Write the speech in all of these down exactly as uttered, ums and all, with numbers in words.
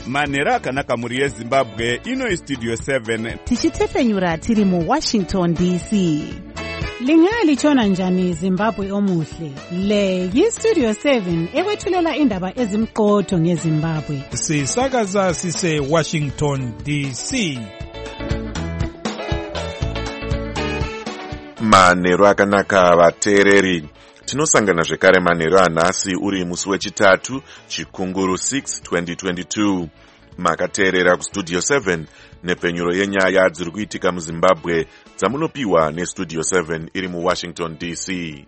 manhero akanaka mhuri yezimbabwe. Ino istudio seven tichitefenyura tiri muwashington D C. Lingalitshona njani Zimbabwe omuhle? Le yistudio seven ekwethulela indaba ezimqotho ngeZimbabwe. Sisakaza sise Washington D C. Manhero akanaka vateereri. Tinosangana zvekare manhero anhasi uri musi wechitatu Chikunguru six twenty twenty-two. Makateerera kustudio seven nepenyuro yenyaya dziri kuitika muZimbabwe dzamunopiwa nestudio seven iri muWashington D C.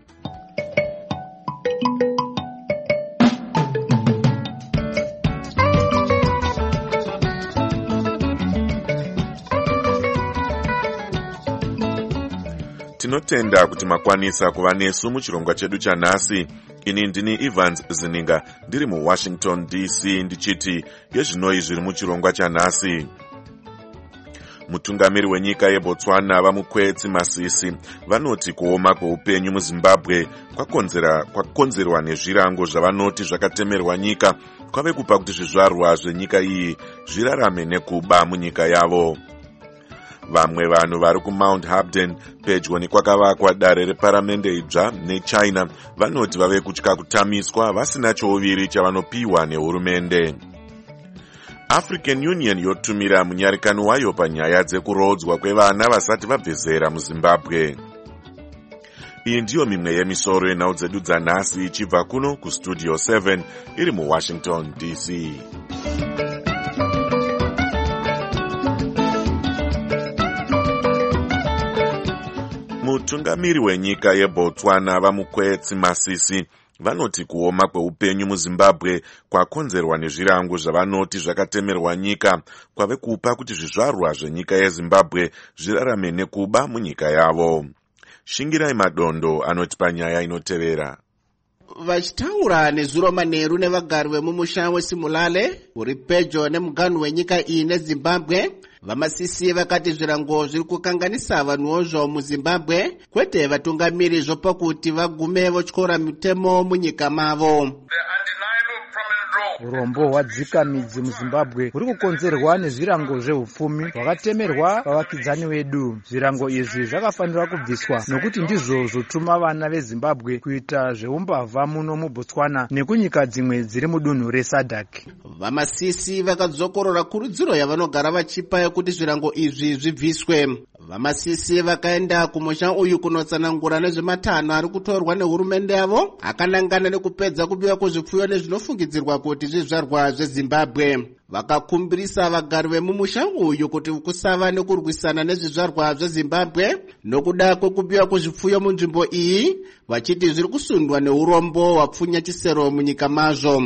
Tinotenda kuti makwanisa kuva nesu muchirongwa chedu chanhasi. Ini ndini Evans Zininga ndiri muWashington D C ndichiti yezvinoi zviri muchirongwa chanhasi. Mutungamiri wenyika yeBotswana vamukwetsi Masisi vanoti kuoma kweupenyu muZimbabwe kwakonzera kwakonzerwa nezvirango zvavanoti zvakatemerwa nyika kwave kupa kuti zvizvarwa zvenyika iyi zvirarame nekuba munyika yavo. Vamwe vanhu vari kuMount Habden pedyo nekwakavakwa dare reparamende idzva neChina vanoti vave kutya kutamiswa vasina chouviri chavanopiwa nehurumende. African Union yotumira munyarikano wayo panyaya dzekurodzwa kwevana vasati vabve zera muZimbabwe. Iyi ndiyo mimwe yemisoro yenhau dzedu dzanhasi ichibva kuno kustudio seven iri muWashington D C. Mutungamiri wenyika yeBotswana vamukwetsi Masisi vanoti kuoma kweupenyu muZimbabwe kwakonzerwa nezvirango zvavanoti zvakatemerwa nyika kwave kupa kuti zvizvarwa zvenyika yeZimbabwe zvirarame nekuba munyika yavo. Shingirai Madondo anoti panyaya inotevera. Vachitaura nezuro manheru nevagari vemumusha weSimulale uri pedyo nemuganhu wenyika iyi neZimbabwe, vaMasisi vakati zvirango zviri kukanganisa vanhuwo zvo muZimbabwe kwete vatungamiri zvopakuti vagume votyora mitemo munyika mavo. Urombo hwadzika midzi muZimbabwe huri kukonzerwa nezvirango zveupfumi hwakatemerwa vavakidzani vedu. Zvirango izvi zvakafanira kubviswa nokuti ndizvo zvotuma vana veZimbabwe kuita zveumbavha muno muBotswana nekunyika dzimwe dziri mudunhu reSADC. VaMasisi vakadzokorora kurudziro yavanogara vachipa yekuti zvirango izvi zvibviswe. VaMasisi vakaenda kumusha uyu kunotsanangura nezvematanho ari kutorwa nehurumende yavo akanangana nekupedza kubiwa kwezvipfuyo nezvinofungidzirwa kuti zvizvarwa zveZimbabwe. Vakakumbirisa vagari vemumusha uyu kuti kusava nekurwisana nezvizvarwa zveZimbabwe nokuda kwekubiwa kwezvipfuyo munzvimbo iyi, vachiti zviri kusundwa neurombo hwapfunya chisero munyika mazvo.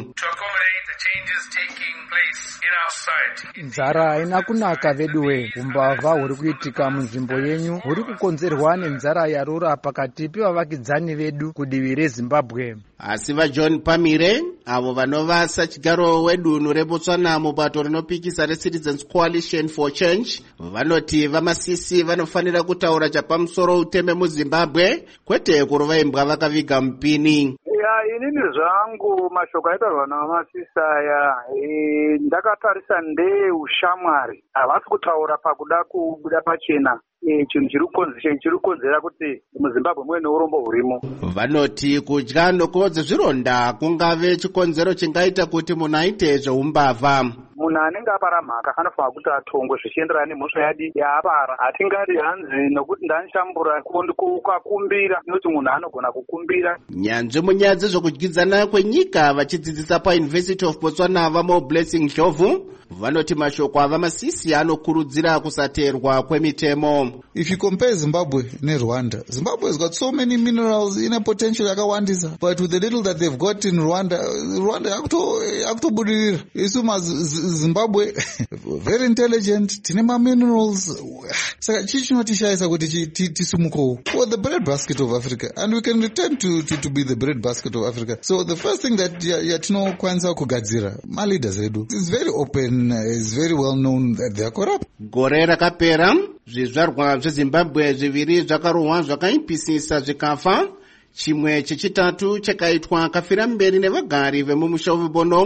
Nzara haina kunaka veduwe. Umbavha huri kuitika munzvimbo yenyu huri kukonzerwa nenzara yarura pakati pevavakidzani vedu kudivi reZimbabwe. Asi vaJohn Pamire avo vanova sachigaro wedunhu reBotswana mubato rinopikisa reCitizens Coalition for Change vanoti vaMasisi vanofanira kutaura chapamusoro uteme muZimbabwe kwete kurova imbwa vakaviga mupini. Ya, inini zvangu mashoko aitaurwa navaMasisi aya e, ndakatarisa ndeushamwari. Havasi kutaura pakuda kubuda pachena chinhu chiri kukonzera kuti muZimbabwe muve neurombo hurimo. Vanoti kudya nokodze zvironda kungave chikonzero chingaita kuti munhu aite zveumbavha. Munhu anenge apara mhaka anofanira kuti atongwe zvichienderana nemhosva yadi yaapara. Hatingati hanzi nokuti ndanishambura kukumbira nokuti munhu anogona kukumbira. Nyanzvi munyaya dzezvokudyidzana kwenyika vachidzidzisa paUniversity of Botswana vamo Blessing Ndlovu vanoti mashoko avaMasisi anokurudzira kusateerwa kwemitemo. If you compare Zimbabwe neRwanda, Zimbabwe has got so many minerals in a potential yakawandisa, but with the little that they've got in Rwanda, Rwanda yakutobudirira. Isuma Zimbabwe very intelligent, tinema minerals. Saka chichi chinotishayisa kuti tisumuko. For the bread basket of Africa, and we can return to to, to be the bread basket of Africa. So the first thing that yatinokwanisa kugadzira ma leaders edu is very open, is very well known that they are corrupt. Gore rakapera zvizvarwa zveZimbabwe zviviri zvakarohwa zvakaipisisa zvikafa. Chimwe chechitatu chakaitwa kafira mberi nevagari vemumusha weBono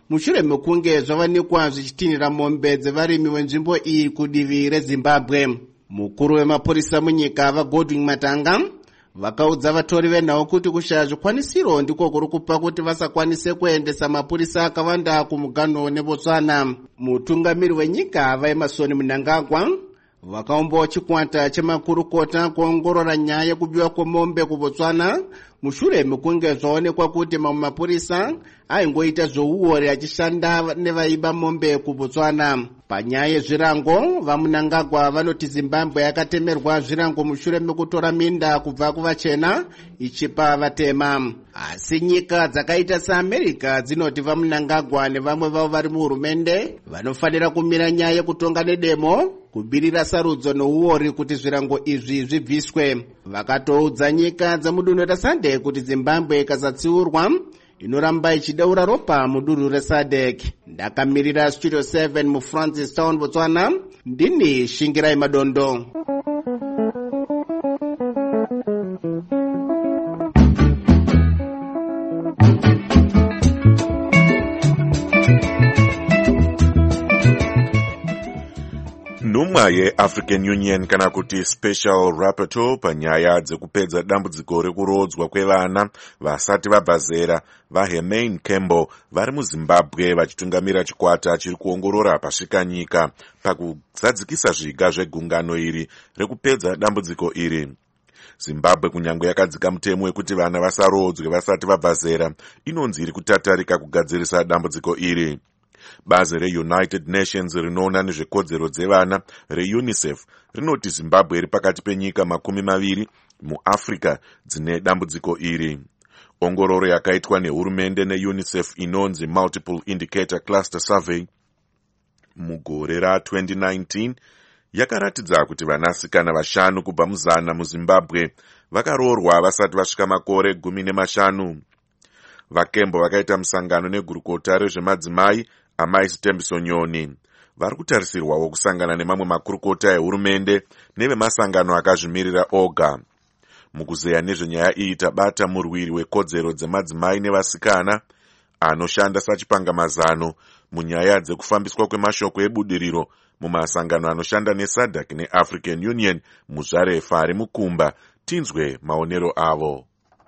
mushure mekunge zvavanikwa zvichitinhira mombe dzevarimi wenzvimbo iyi kudivi rezimbabwe. Mukuru wemapurisa munyika vaGodwin Matanga vakaudza vatori venhau kuti kushaya zvikwanisiro ndiko kuri kupa kuti vasakwanise kuendesa mapurisa akawanda kumuganho neBotswana. Mutungamiri wenyika vaEmmerson Mnangagwa vakaumbawo chikwata chemakurukota kuongorora nyaya yekubiwa kwemombe kuBotswana mushure mekunge zvaonekwa kuti mamwe mapurisa aingoita zvouori achishanda nevaiba mombe kuBotswana. Panyaya yezvirango, vaMnangagwa vanoti Zimbabwe yakatemerwa zvirango mushure mekutora minda kubva kuvachena ichipa vatema. Asi nyika dzakaita seAmerica dzinoti vaMnangagwa nevamwe vavo vari muhurumende vanofanira kumira nyaya yekutonga nedemo kubirira sarudzo nouori kuti zvirango izvi zvibviswe. Vakatoudza nyika dzemudunhu reSADC kuti Zimbabwe ikasatsiurwa inoramba ichideura ropa mudunhu reSADC. Ndakamirira Studio seven muFrancis Town, Botswana, ndini Shingirai Madondo. Nhumwa yeAfrican Union kana kuti Special Rapporteur panyaya dzekupedza dambudziko rekurodzwa kwevana vasati vabva zera vaHermaine Campbell vari muZimbabwe vachitungamira chikwata chiri kuongorora pasvikanyika pakuzadzikisa zviga zvegungano iri rekupedza dambudziko iri. Zimbabwe kunyange yakadzika mutemo wekuti vana vasarodzwe vasati vabva zera, inonzi iri kutatarika kugadzirisa dambudziko iri. Bazi reUnited Nations rinoona nezvekodzero dzevana reUNICEF rinoti Zimbabwe iri pakati penyika makumi maviri muAfrica dzine dambudziko iri. Ongororo yakaitwa nehurumende neUNICEF inonzi Multiple Indicator Cluster Survey mugore ra-twenty nineteen yakaratidza kuti vanasikana vashanu kubva muzana muZimbabwe vakaroorwa vasati vasvika makore gumi nemashanu. VaKembo vakaita musangano negurukota rezvemadzimai Amai Sitembiso Nyoni. Vari kutarisirwawo kusangana nemamwe makurukota ehurumende nevemasangano akazvimirira oga. Mukuzeya nezvenyaya iyi tabata murwiri wekodzero dzemadzimai nevasikana anoshanda sachipangamazano munyaya dzekufambiswa kwemashoko ebudiriro mumasangano anoshanda neSADC neAfrican Union muzvarefa ari mukumba. Tinzwe maonero avo.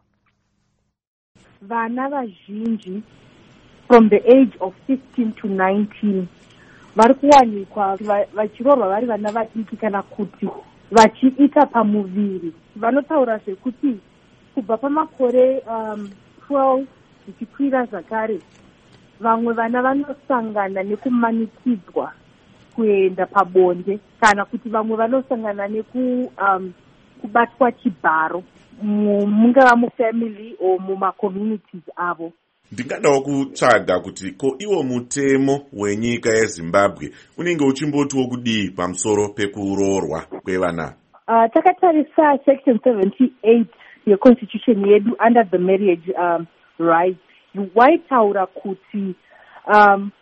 Vana vazhinji from the age of fifteen to nineteen vari kuwanikwa vachiroorwa vari vana vadiki kana kuti vachiita pamuviri. Vanotaura zvekuti kubva pamakore um, twelve zvichikwira zvakare vamwe vana vanosangana nekumanikidzwa kuenda pabonde kana kuti vamwe vanosangana neku um, kubatwa chibharo mungava mufamily o mumacommunities avo. Ndingadawo kutsvaga kuti ko iwo mutemo wenyika yeZimbabwe unenge uchimbotiwo kudii pamusoro pekuroorwa kwevana. Uh, takatarisa section seventy-eight yeconstitution yedu under the marriage um, rights waitaura kuti um,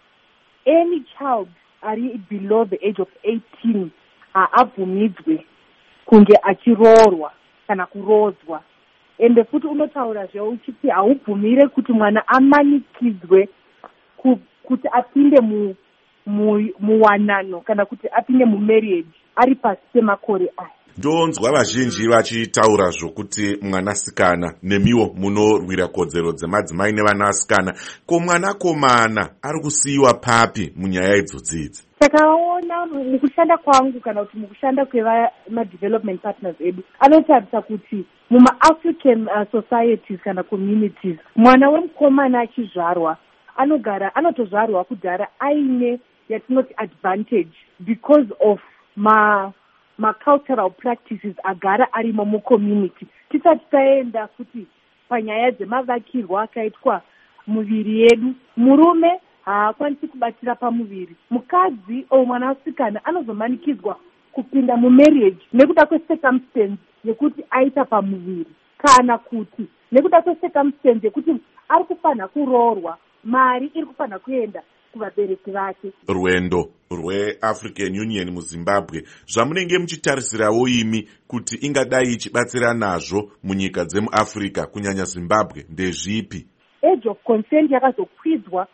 any child ari below the age of eighteen haabvumidzwe kunge achiroorwa kana kurodzwa. Ende futi unotaura zveo uchiti haubvumire kuti mwana amanikidzwe ku, kuti apinde mu, mu, muwanano kana kuti apinde mumarriage ari pasi pemakore aya. Ndonzwa vazhinji vachitaura zvokuti mwanasikana nemiwo munorwira kodzero dzemadzimai nevanasikana ko mwanakomana ari kusiyiwa papi munyaya idzodzidzi. Takaona mukushanda kwangu kana kuti mukushanda kwema-development partners edu anotarisa kuti muma-African uh, societies kana communities mwana wemukomana achizvarwa anogara anotozvarwa kudhara aine yatinoti advantage because of ma ma-cultural practices agara arimo mucommunity. Tisati taenda futi panyaya dzemavakirwa akaitwa muviri yedu, murume haakwanisi kubatira pamuviri. Mukadzi o mwanasikana anozomanikidzwa kupinda mumarriage nekuda kwecircumstance yekuti aita pamuviri kana kuti nekuda kwecircumstance yekuti ari kufanha kuroorwa, mari iri kufanha kuenda kuvabereki vake. Rwendo rweAfrican Union muZimbabwe zvamunenge muchitarisirawo imi kuti ingadai ichibatsira nazvo munyika dzemuAfrica kunyanya Zimbabwe ndezvipi? Age of consent yakazokwidzwa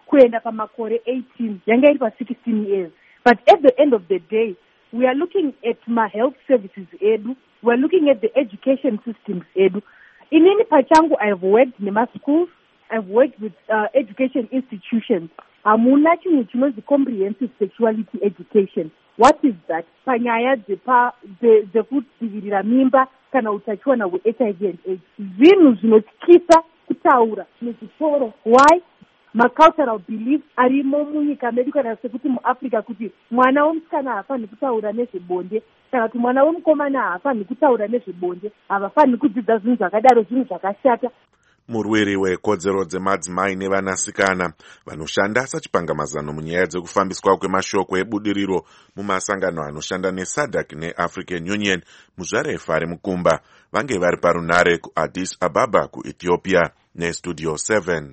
kuenda pamakore eighteen yanga iri pa-sixteen years. But at the end of the day, we are looking at my health services edu, we are looking at the education systems edu. Inini pachangu, I have worked in my schools, I've worked with uh, education institutions. Hamuna chinhu chinonzi comprehensive sexuality education. What is that? Panyaya dzekudzivirira mimba kana utachiwana hwe-H I V and AIDS. Zvinhu zvinotyisa kutaura muzvitoro. Why? Ma-cultural beliefs arimo munyika medu kana sekuti muAfrica kuti mwana womusikana hafaniri kutaura nezvebonde kana kuti mwana womukomana hafaniri kutaura nezvebonde, havafaniri kudzidza zvinhu zvakadaro, zvinhu zvakashata. Murwiri wekodzero dzemadzimai nevanasikana vanoshanda sachipangamazano munyaya dzekufambiswa kwemashoko ebudiriro mumasangano anoshanda nesadc neAfrican Union muzvarefa ari mukumba vange vari parunare kuAddis Ababa kuEthiopia nestudio seven.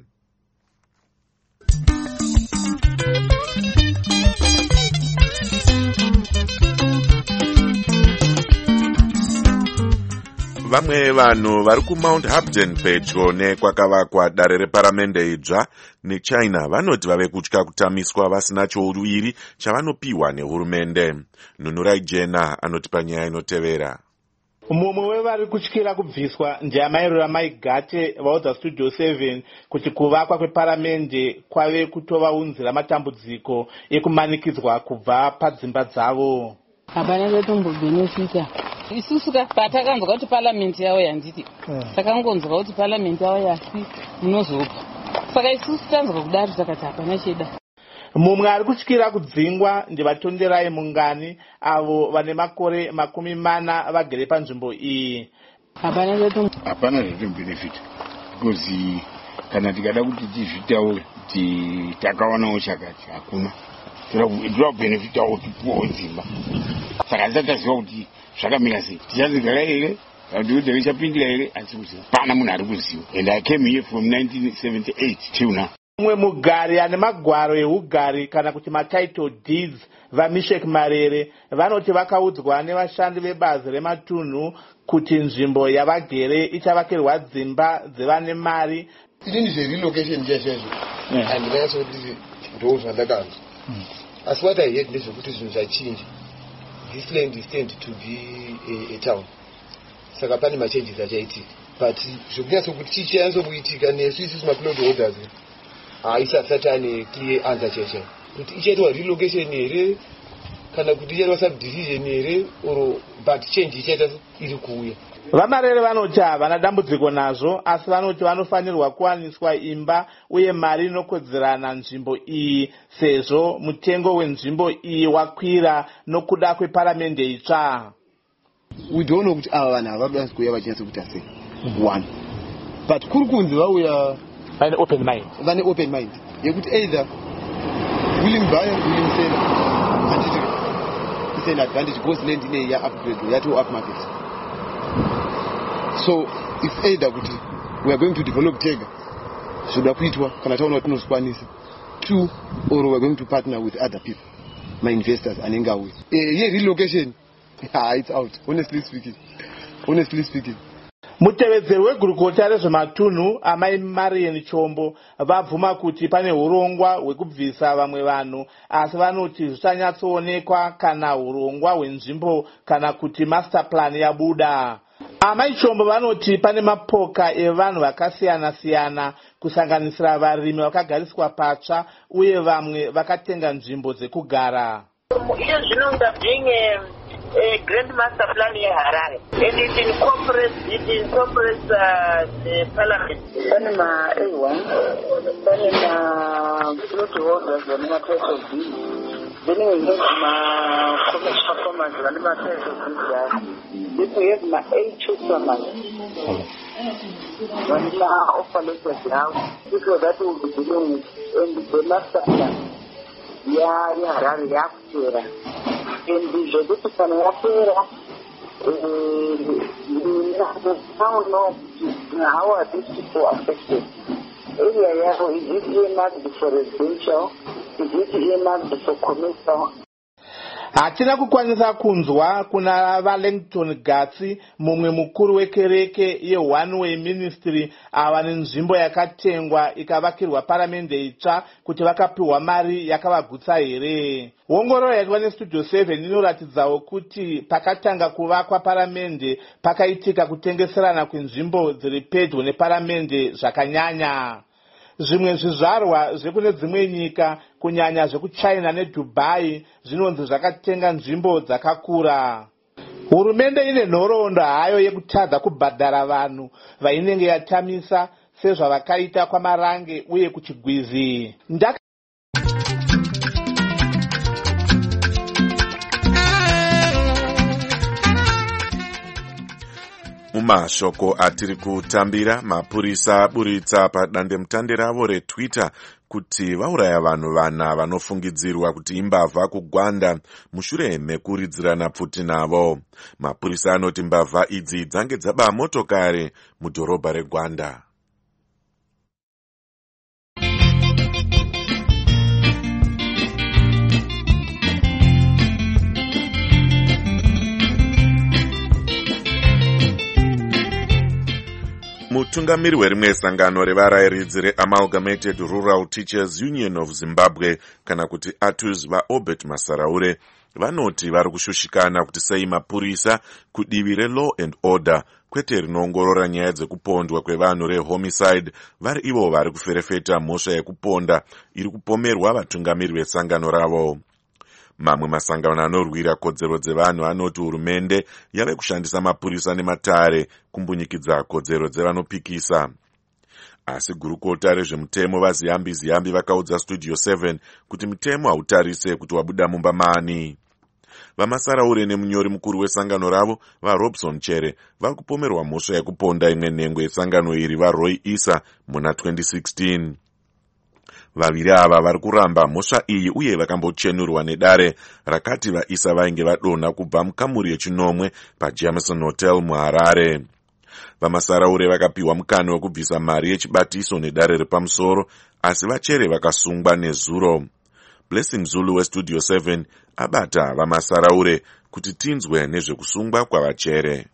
Vamwe vanhu vari kuMount Hapden pedyo nekwakavakwa dare reparamende idzva neChina vanoti vave kutya kutamiswa vasina chouviri chavanopiwa nehurumende. Nunurai Jena anoti panyaya inotevera. Mumwe wevari kutyira kubviswa ndiamairo Ramaigate vaudza Studio seven kuti kuvakwa kweparamende kwave kutovaunzira matambudziko ekumanikidzwa kubva padzimba dzavo. Hapana zvatombobenefita. Isusu patakanzwa kuti parliament yavo yanditi takangonzwa kuti parliament yavo yasi munozopa, saka isusu tanzwa kudaro takati hapana cheda. Mumwe ari kutyira kudzingwa ndivatonderai Mungani avo vane makore makumi mana vagere panzvimbo iyi. Hapana zvatom hapana zvatombenefita because kana tikada kuti tizvitawo kuti takawanawo chakati hakuna tinoda kubenefitawo tipuwawo dzimba, saka ndataziva kuti zvakamira sei, tichazigara here kuti richapindira here, asi kuziva pana munhu ari kuziva. And I came here from nineteen seventy-eight till now. Mumwe mugari ane magwaro eugari kana kuti matitle deeds vaMishek Marere vanoti vakaudzwa nevashandi vebazi rematunhu kuti nzvimbo yavagere ichavakirwa dzimba dzevane mari. Ini zverelocation chachezvo handinatso kuti ndo zvandakanzwa, asi what I heard ndezvekuti zvinhu zvachinja. This land is tend to be a, a town. Saka pane machanges achaitika. But zvokunyatso kuti chichanyaso kuitika nesu isusu maplot holders haisati ane clear answer chaichai kuti ichaitwa relocation here kana kuti ichaitwa subdivision here or but change ichaita iri kuuya. VaMarere vanoti havana dambudziko nazvo, asi vanoti vanofanirwa kuwaniswa imba uye mari inokodzerana nzvimbo iyi sezvo mutengo wenzvimbo iyi wakwira nokuda kweparamende itsva. We don't know kuti ava vanhu havada kuuya vachinatsa kuita sei. One. But kuri kunzi vauya vane open mind. Vane open mind yekuti either willing buyer willing seller handiti is an advantage because land ine ya-upgrade yato up market. So it's either kuti we are going to develop tega zvoda kuitwa kana taona kuti tinozvikwanisa, two or we are going to partner with other people, my investors anenge auya. Ye relocation it's out, honestly speaking honestly speaking Mutevedzeri wegurukota rezvematunhu amai Marian Chombo vabvuma kuti pane urongwa hwekubvisa vamwe vanhu, asi vanoti zvichanyatsoonekwa kana urongwa hwenzvimbo kana kuti master plan yabuda. Amai Chombo vanoti pane mapoka evanhu vakasiyana siyana kusanganisira varimi vakagariswa patsva uye vamwe vakatenga nzvimbo dzekugara. Iyo zvinonga bhinge a grand master plan yeHarare, and it incorporates it incorporates uh, the parliament. Panama A one, Panama plot holders and my title B. Then we have my commercial performance and my title B. Then we have my A two summers. When you are offer letters now, because that will be dealing with the master plan. Yeah, Harare Yakura. And the Jodutu Panapera, we now know how are these people affected. Area is it earmarked for residential, is it earmarked for commercial? hatina kukwanisa kunzwa kuna Wellington Gatsi, mumwe mukuru wekereke ye-One Way Ministry ava nenzvimbo yakatengwa ikavakirwa paramende itsva kuti vakapiwa mari yakavagutsa here. Ongororo yaitwa neStudio seven inoratidzawo kuti pakatanga kuvakwa paramende pakaitika kutengeserana kwenzvimbo dziri pedyo neparamende zvakanyanya. Zvimwe zvizvarwa zvekune dzimwe nyika kunyanya zvekuChina neDubai zvinonzi zvakatenga nzvimbo dzakakura. Hurumende ine nhoroondo hayo yekutadza kubhadhara vanhu vainenge yatamisa sezvavakaita kwaMarange uye kuChigwizi. Ndaka mumashoko atiri kutambira, mapurisa aburitsa padandemutande ravo reTwitter kuti vauraya vanhu vana vanofungidzirwa kuti imbavha kuGwanda mushure mekuridzirana pfuti navo. Mapurisa anoti mbavha idzi dzange dzaba motokari mudhorobha reGwanda. Mutungamiri werimwe sangano revarayiridzi reAmalgamated Rural Teachers Union of Zimbabwe kana kuti A T U Z vaObert Masaraure vanoti vari kushushikana kuti sei mapurisa kudivi reLaw and Order kwete rinoongorora nyaya dzekupondwa kwevanhu rehomicide vari ivo vari kuferefeta mhosva yekuponda iri kupomerwa vatungamiri vesangano ravo. Mamwe masangano anorwira kodzero dzevanhu anoti hurumende yave kushandisa mapurisa nematare kumbunyikidza kodzero dzevanopikisa. Asi gurukota rezvemutemo vaziyambi ziyambi vakaudza Studio seven kuti mutemo hautarise kuti wabuda mumba maani. Vamasaraure nemunyori mukuru wesangano ravo vaRobson Chere vari kupomerwa mhosva yekuponda imwe nhengo yesangano iri vaRoy Issa muna twenty sixteen. Vaviri ava vari kuramba mhosva iyi uye vakambochenurwa nedare rakati vaIssa vainge vadonha kubva mukamuri yechinomwe paJameson Hotel muHarare. Vamasaraure vakapiwa mukana wekubvisa mari yechibatiso nedare repamusoro, asi vaChere vakasungwa nezuro. Blessing Zulu weStudio seven abata vamasaraure kuti tinzwe nezvekusungwa kwavaChere.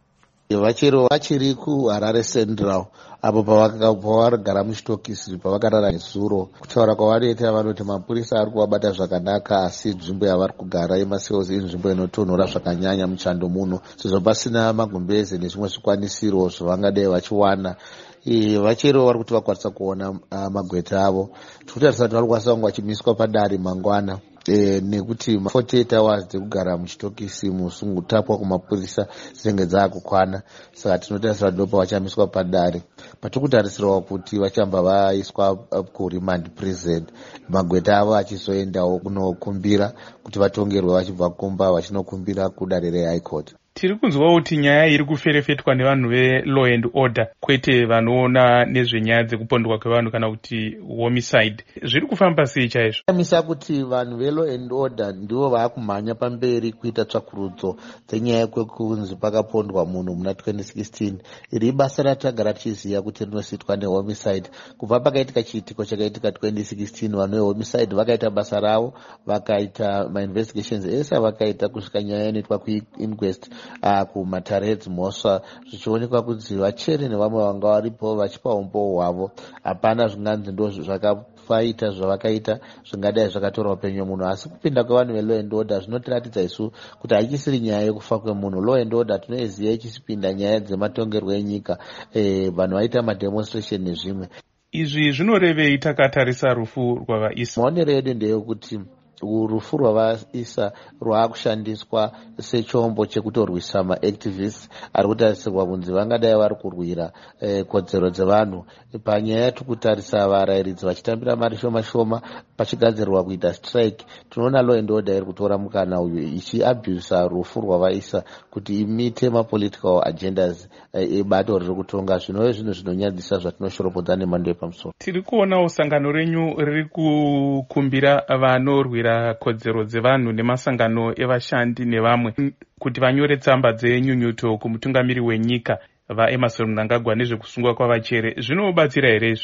Vachero vachiri kuHarare Central apo pavarigara muchitokisi pavakarara nezuro kutaura kwavanoita vanoti mapurisa ari kuvabata zvakanaka asi nzvimbo yavari kugara yemasales inzvimbo inotonhora zvakanyanya muchando muno sezvo pasina magumbeze nezvimwe zvikwanisiro zvavangadai vachiwana. Vachero vari kuti vakwanisa kuona magweta avo. Tikutarisa kuti vari kukwanisa kunge vachimiswa padare mangwana E, nekuti forty-eight hours dzekugara muchitokisi musungutapwa kumapurisa dzinenge dzakukwana, saka tinotarisira ndopa vachamiswa padare. Patikutarisirawo kuti vachamba vaiswa kuremand prison, magweta avo achizoendawo kunokumbira kuti vatongerwe vachibva kumba vachinokumbira kudare reHigh Court. Tiri kunzwawo kuti nyaya iri kuferefetwa nevanhu veLaw and Order kwete vanoona nezvenyaya dzekupondwa kwevanhu kana kuti homicide. Zviri kufamba sei chaizvo? Amisa kuti vanhu veLaw and Order ndivo vaakumhanya pamberi kuita tsvakurudzo dzenyaya kwekunzi pakapondwa munhu muna twenty sixteen. Iri basa ratagara tichiziva kuti rinoitwa nehomicide. Kubva pakaitika chiitiko chakaitika twenty sixteen, vanhu vehomicide vakaita basa ravo, vakaita mainvestigations ese vakaita kusvika nyaya inoitwa kuinquest Uh, kumatare mhosva zvichionekwa kuti vaChere nevamwe vanga varipo vachipa umbowo hwavo. Hapana zvinganzi ndo zvakafaita zvavakaita zvingadai zvakatora upenyu hwemunhu, asi kupinda kwevanhu veLaw and Order zvinotiratidza isu kuti haichisiri nyaya yekufa kwemunhu. Law and Order tinoiziva ichisipinda nyaya dzematongerwo enyika, eh, vanhu vaita mademonstration nezvimwe. Izvi zvinorevei takatarisa rufu rwavaIssa? Maonero edu ndeyekuti rufu rwavaIssa rwaakushandiswa sechombo chekutorwisa maactivists ari kutarisirwa kunzi vangadai vari kurwira eh, kodzero dzevanhu. Panyaya yatikutarisa varayiridzi vachitambira mari shoma shoma pachigadzirwa kuita strike, tinoona Law and Order iri kutora mukana uyu ichiabhusa rufu rwavaIssa kuti imite mapolitical agendas ebato eh, riri kutonga. Zvinove zvinhu zvinonyadzisa zvatinoshorobodza nemhando yepamusoro. Tiri kuonawo sangano renyu riri kukumbira vanorwira kodzero dzevanhu nemasangano evashandi nevamwe kuti vanyore tsamba dzenyunyuto kumutungamiri wenyika vaEmmerson Mnangagwa nezvekusungwa kwavaChere. Zvinobatsira here izvi?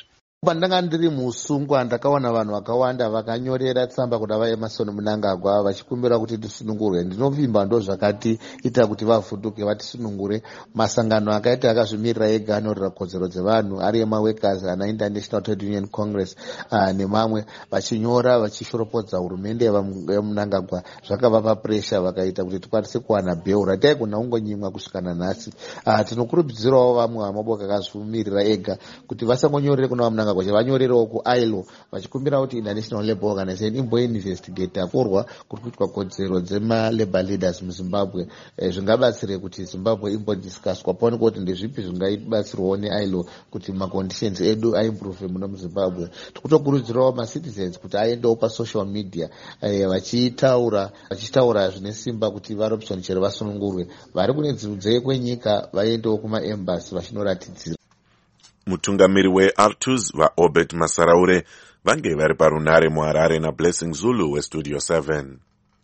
Pandanga ndiri musungwa ndakaona vanhu vakawanda vakanyorera tsamba kuna vaEmerson Mnangagwa vachikumbira kuti tisunungurwe. Ndinovimba ndo zvakati ita kuti vavhunduke vatisunungure. Masangano akaita akazvimirira ega anorera kodzero dzevanhu ari emaworkers ana International Trade Union Congress uh, nemamwe vachinyora vachishorapodza hurumende yaMnangagwa zvakavapa pressure vakaita kuti tikwanise kuwana bail rataigona kungonyimwa kusvikana nhasi. Uh, tinokurudzirawo vamwe vamaboka akazvimirira ega kuti vasangonyorere kuna vaMnangagwa vanyorerewo kuilo vachikumbira kuti International Labour Organization imboinvestigate kurwa kuri kuitwa kodzero dzema-labor leaders muZimbabwe. E, zvingabatsire kuti Zimbabwe imbodiscusswa paonekwa kuti ndezvipi zvingaibatsirwawo neilo kuti maconditions edu aimprove muno muZimbabwe. Tikutokurudzirawo macitizens kuti aendewo pasocial media e, vachitaura vachitaura zvine simba kuti varoption chero vasunungurwe. Vari kune dzudze kwenyika vaendewo kumaembassy vachinoratidzira. Mutungamiri weArtus vaObert Masaraure vange vari parunare muHarare naBlessing Zulu weStudio seven.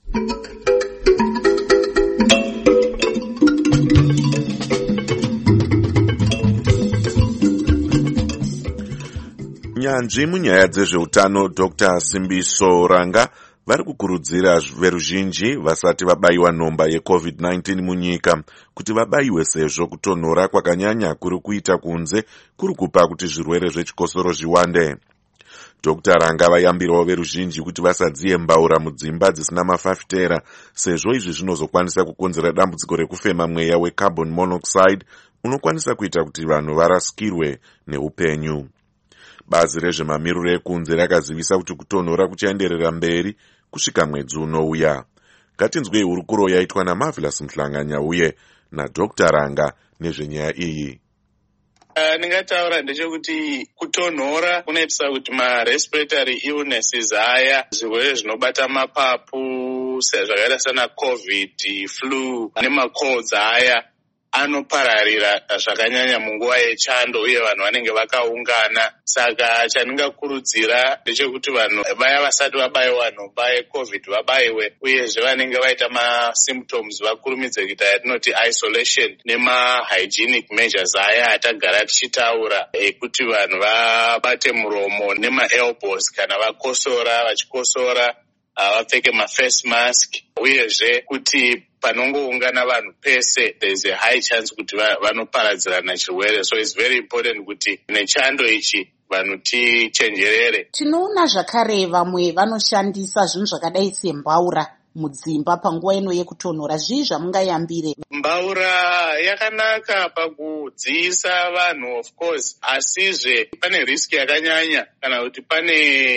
Nyanzvi munyaya dzezveutano Doctor Simbiso Ranga vari kukurudzira veruzhinji vasati vabayiwa nhomba yecovid nineteen munyika kuti vabayiwe sezvo kutonhora kwakanyanya kuri kuita kunze kuri kupa kuti zvirwere zvechikosoro zviwande. Doctor Ranga vayambirawo veruzhinji kuti vasadziye mbaura mudzimba dzisina mafafitera sezvo izvi zvinozokwanisa kukonzera dambudziko rekufema mweya wecarbon monoxide unokwanisa kuita kuti vanhu varasikirwe neupenyu. Bazi rezvemamiriro ekunze rakazivisa kuti kutonhora kuchaenderera mberi kusvika mwedzi unouya. Ngatinzwei hurukuro yaitwa naMarvelous Mhlanganya uye naDoctor Ranga nezvenyaya iyi. Ndingataura ndechekuti kutonhora kunoitisa kuti ma-respiratory illnesses aya zvirwere zvinobata mapapu zvakaita sana covid, flu nemacolds aya anopararira zvakanyanya munguva yechando uye vanhu vanenge vakaungana. Saka chandingakurudzira ndechekuti vanhu vaya vasati vabayiwa nhomba yecovid vabayiwe uyezve vanenge vaita masymptoms vakurumidze kuita yatinoti isolation nema-hygienic measures aya atagara tichitaura ekuti vanhu vabate muromo nema-elbows kana vakosora vachikosora vapfeke ma-face mask uyezve kuti panongoungana vanhu pese there is a high chance kuti vanoparadzirana chirwere. So it's very important kuti nechando ichi vanhu tichenjerere. Tinoona zvakare vamwe vanoshandisa zvinhu zvakadai sembaura mudzimba panguva ino yekutonhora. Zvii zvamungayambire? Mbaura yakanaka pakudziisa vanhu of course, asizve pane risk yakanyanya kana kuti pane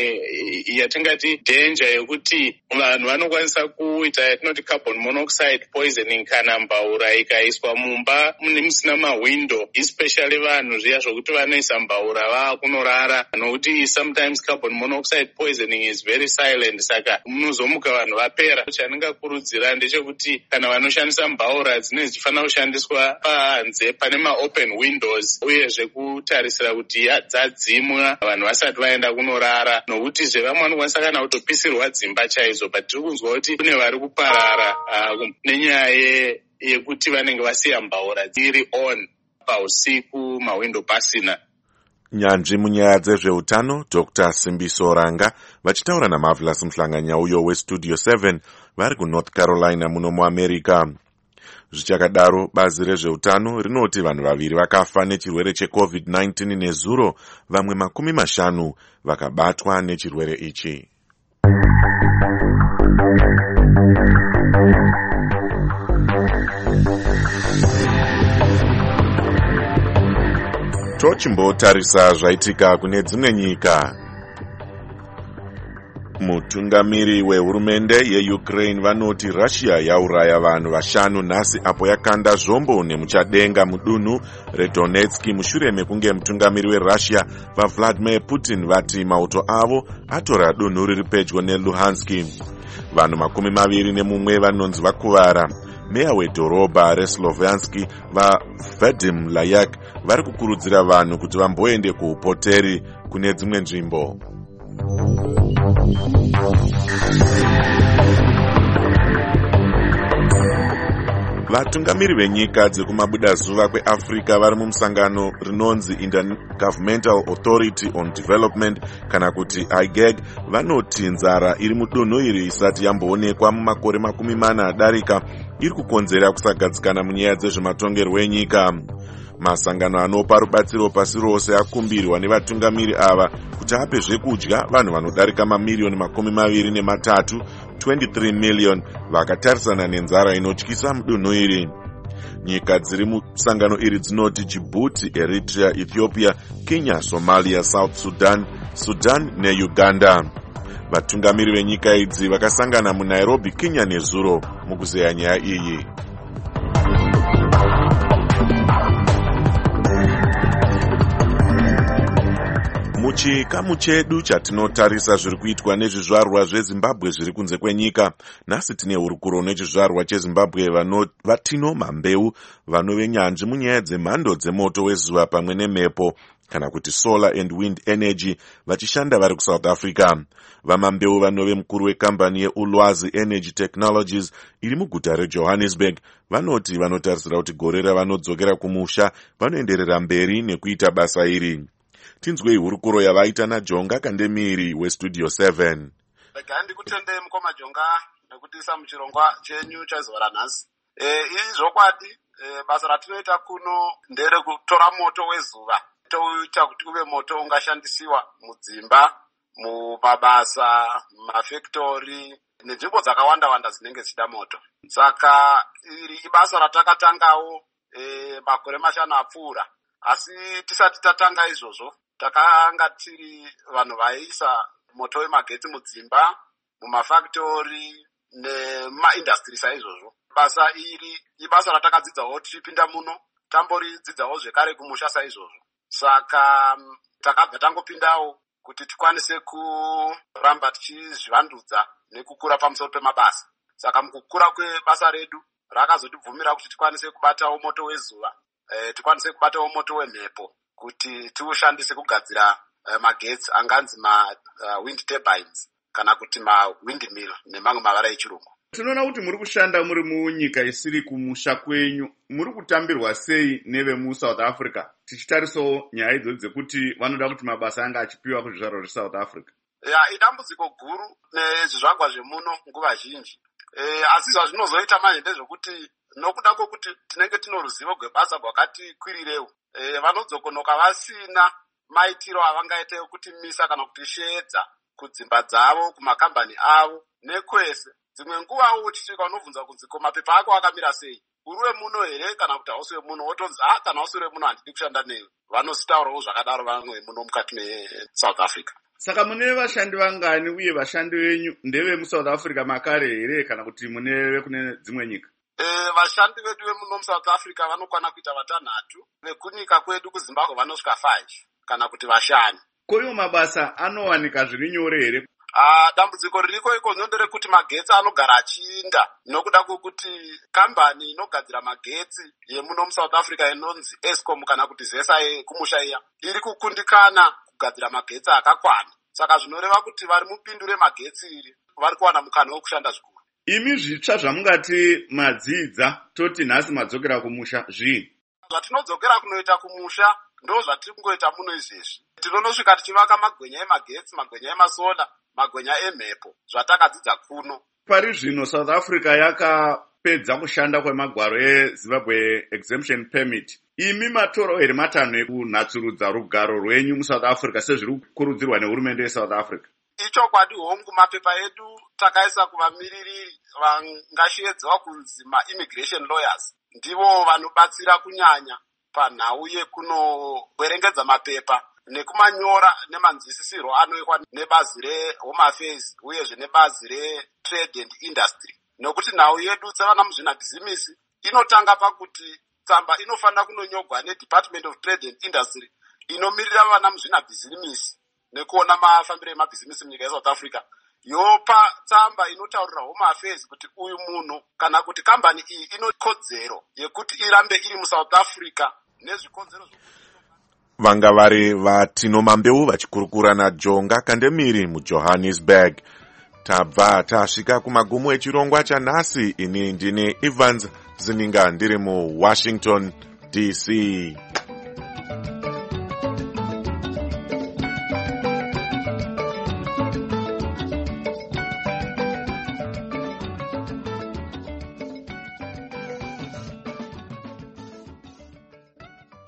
yatingati danger yekuti vanhu vanokwanisa kuita yatinoti carbon monoxide poisoning kana mbaura ikaiswa mumba musina mawindow, especially vanhu zviya zvokuti vanoisa mbaura vakunorara, nokuti sometimes carbon monoxide poisoning is very silent, saka munozomuka vanhu vapera. Chandingakurudzira ndechekuti kana vanoshandisa mbaura dzine dzichifanira kushandiswa panze pane ma-open windows uyezve kutarisira kuti dzadzimwa vanhu vasati vaenda kunorara, nokuti zvevamwe vanokwanisa kana kutopisirwa dzimba chaidzo. But tiri kunzwa kuti kune vari kuparara uh, nenyaya yekuti vanenge vasiya mbaura dziri on pausiku, mawindo pasina. Nyanzvi munyaya dzezveutano Doctor Simbiso Ranga vachitaura naMarvelous Mhlanganya uyo weStudio seven vari kuNorth Carolina muno muAmerica. Zvichakadaro, bazi rezveutano rinoti vanhu vaviri vakafa nechirwere checovid nineteen nezuro, vamwe makumi mashanu vakabatwa nechirwere ichi. Tochimbotarisa zvaitika kune dzimwe nyika. Mutungamiri wehurumende yeUkraine vanoti Russia yauraya vanhu vashanu nhasi apo yakanda zvombo nemuchadenga mudunhu reDonetsk mushure mekunge mutungamiri weRussia vaVladimir Putin vati mauto avo atora dunhu riri pedyo neLuhansk. Vanhu makumi maviri nemumwe vanonzi vakuvara. Meya wedhorobha reSloviansk vaVadim Layak vari kukurudzira vanhu kuti vamboende kuhupoteri kune dzimwe nzvimbo. Vatungamiri venyika dzekumabudazuva kweAfrica vari mumusangano rinonzi Intergovernmental Authority on Development kana kuti I G A G vanoti nzara iri mudonho iri isati yamboonekwa mumakore makumi mana adarika iri kukonzera kusagadzikana munyaya dzezvematongerwo enyika. Masangano anopa rubatsiro pasi rose akumbirwa nevatungamiri ava kuti ape zvekudya vanhu vanodarika mamiliyoni makumi maviri nematatu twenty-three million vakatarisana nenzara inotyisa mudonho iri. Nyika dziri musangano iri dzinoti Djibouti, Eritrea, Ethiopia, Kenya, Somalia, South Sudan, Sudan neUganda. Vatungamiri venyika idzi vakasangana muNairobi, Kenya nezuro mukuzeya nyaya iyi. Muchikamu chedu chatinotarisa zviri kuitwa nezvizvarwa zveZimbabwe zviri kunze kwenyika. Nhasi tine hurukuro nechizvarwa cheZimbabwe vatino mambeu vanove nyanzvi munyaya dzemhando dzemoto wezuva pamwe nemhepo kana kuti solar and wind energy vachishanda vari kuSouth Africa. Vamambeu vanove mukuru wekambani yeUlwazi Energy Technologies iri muguta reJohannesburg vanoti vanotarisira kuti gore ravanodzokera kumusha vanoenderera mberi nekuita basa iri. Tinzwei hurukuro yavaita naJonga Kandemiri weStudio seven. Regai ndikutendei mukoma Jonga nekutiisa muchirongwa chenyu chezuva ranhasi. E, izvi zvokwadi e, basa ratinoita kuno ndere kutora moto wezuva toita kuti uve moto ungashandisiwa mudzimba, mumabasa, mumafektori nenzvimbo dzakawanda wanda dzinenge dzichida moto. Saka iri ibasa ratakatangawo e, makore mashanu apfuura. Asi tisati tatanga izvozvo takanga tiri vanhu vaiisa moto wemagetsi mudzimba, mumafaktori nemaindastri saizvozvo. Basa iri ibasa ratakadzidzawo tichipinda muno, tamboridzidzawo zvekare kumusha saizvozvo. Saka takabva tangopindawo kuti tikwanise kuramba tichizvivandudza nekukura pamusoro pemabasa. Saka mukukura kwebasa redu rakazotibvumira kuti tikwanise kubatawo moto wezuva, e, tikwanise kubatawo moto wemhepo kuti tiushandise kugadzira uh, magetsi anganzi ma uh, wind turbines kana kuti ma windmill nemamwe mavara echirungu. Tinoona kuti muri kushanda muri munyika isiri kumusha kwenyu. Muri kutambirwa sei nevemuSouth Africa? Tichitarisawo nyaya idzo dzekuti vanoda kuti mabasa anga achipiwa kuzvizvarwa zveSouth Africa. Ya, idambudziko guru nezvizvagwa zvemuno nguva zhinji. E, asi zvazvinozoita manje ndezvokuti nokuda kwokuti tinenge tino ruzivo rwebasa rwakati kwirirewo, e, vanodzokonoka vasina maitiro avangaite kuti misa kana kuti shedza kudzimba dzavo, kumakambani avo nekwese. Dzimwe nguva uchisvika unobvunza kunzi ko mapepa ako akamira sei? Uri muno here kana kuti hausi muno? Wotonzi ah, kana usiri muno handidi kushanda newe. Vanositaurawo zvakadaro vamwe muno mukati meSouth Africa. Saka mune vashandi vangani uye vashandi venyu ndeve muSouth Africa makare here kana kuti mune kune dzimwe nyika? E, vashandi vedu vemuno muSouth Africa vanokwana kuita vatanhatu, vekunyika kwedu kuZimbabwe vanosvika five kana kuti vashanu. Koyo mabasa anowanika zviri nyore here? Ah, dambudziko ririko iko ndere magetsi anogara achinda nokuda kwokuti kambani inogadzira magetsi yemuno muSouth Africa inonzi Eskom kana kuti Zesa kumusha iya iri kukundikana kugadzira magetsi akakwana. Saka zvinoreva kuti vari mupindu remagetsi iri vari kuwana mukana wekushanda zvikuru. Imi zvitsva zvamungati madzidza toti nhasi madzokera kumusha zvii? Zvatinodzokera kunoita kumusha ndo zvatiri kungoita muno izvezvi. Tinonosvika tichivaka magwenya emagetsi, magwenya emasola, magwenya emhepo zvatakadzidza kuno. Pari zvino South Africa yakapedza kushanda kwemagwaro eZimbabwe exemption permit. Imi matoro here matanho ekunatsurudza rugaro rwenyu muSouth Africa sezviri kukurudzirwa nehurumende yeSouth Africa? Ichokwadi hongu, mapepa edu takaisa kuvamiriri vangashiedzwa kunzi ma-immigration lawyers. Ndivo vanobatsira kunyanya panhau yekunoverengedza mapepa nekumanyora nemanzwisisiro anoitwa nebazi reHome Affairs uyezve nebazi reTrade and Industry. Nokuti nhau yedu sevana muzvinabhizimisi inotanga pakuti tsamba inofanira kunonyogwa neDepartment of Trade and Industry inomirira vana muzvinabhizimisi nekuona mafambiro emabhizimisi munyika yeSouth Africa. Yopa tsamba inotaurira Home Affairs kuti uyu munhu kana kuti kambani iyi inokodzero yekuti irambe iri muSouth Africa nezvikodzero. Vanga vari vatino mambeu vachikurukura naJonga Kandemiri muJohannesburg. Tabva tasvika kumagumo echirongwa chanhasi. Ini ndine Evans zininga ndiri muwashington D C.